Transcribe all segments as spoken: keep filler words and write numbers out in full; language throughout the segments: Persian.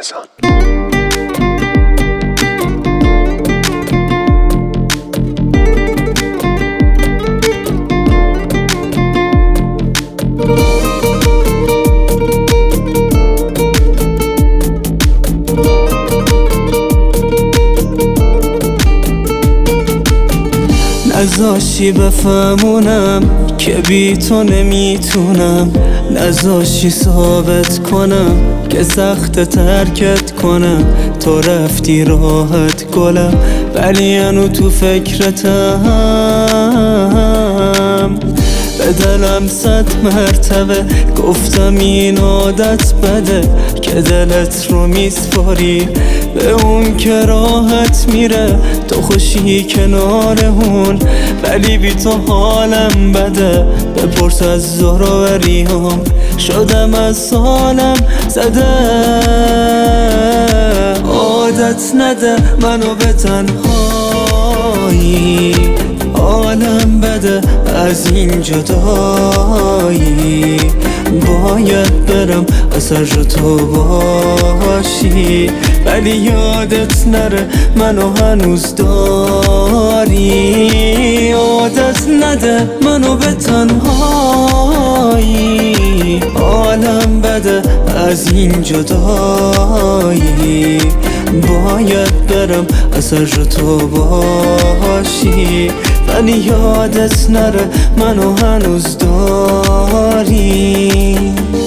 رمضان. نذاشی بفهمونم که بی تو نمیتونم، نذاشی ثابت کنم که سخت ترکت کنم. تو رفتی راحت گلم ولی هنو تو فکرتم. به دلم صد مرتبه گفتم این عادت بده که دلت رو میسپاری به اون که راحت میره. تو خوشی کنار اون ولی بی تو حالم بده. بپرس از زهراوریام شدم از حالم زده. عادت نده منو به تنهایی، حالم بده از این جدایی. باید برم اثر تو باشی ولی یادت نره منو هنوز داری. عادت نده منو به تنهایی، حالم بده از این جدایی. باید برم اثر تو باشی ولی یادت نره منو هنوز داری.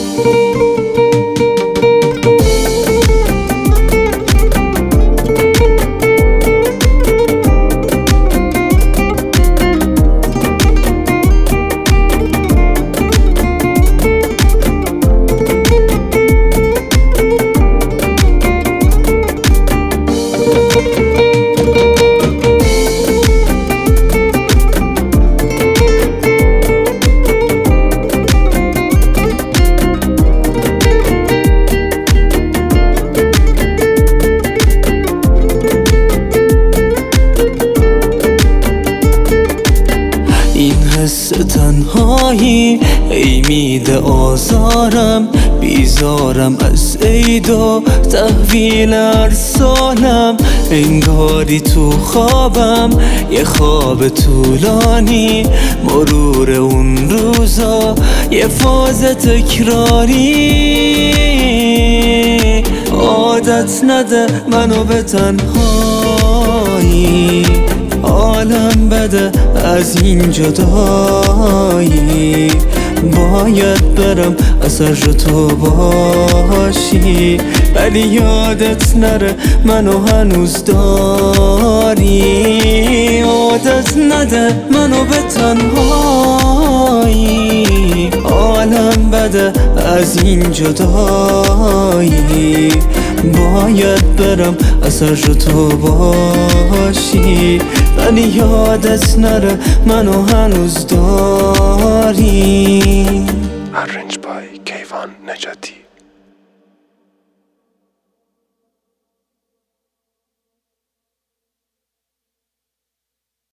حس تنهایی ای میده آزارم، بیزارم از عید و تحویل هر سالم. انگاری تو خوابم یه خواب طولانی، مرور اون روزا یه فاز تکراری. عادت نده منو به تنهایی، حالم بده از این جدایی. باید برم اثر تو باشی ولی یادت نره منو هنوز داری. عادت نده منو به تنهایی، حالم بده از این جدایی. باید برم اثر تو باشی ولی یادت نره منو هنوز داری. Arranged by کیوان نجاتی.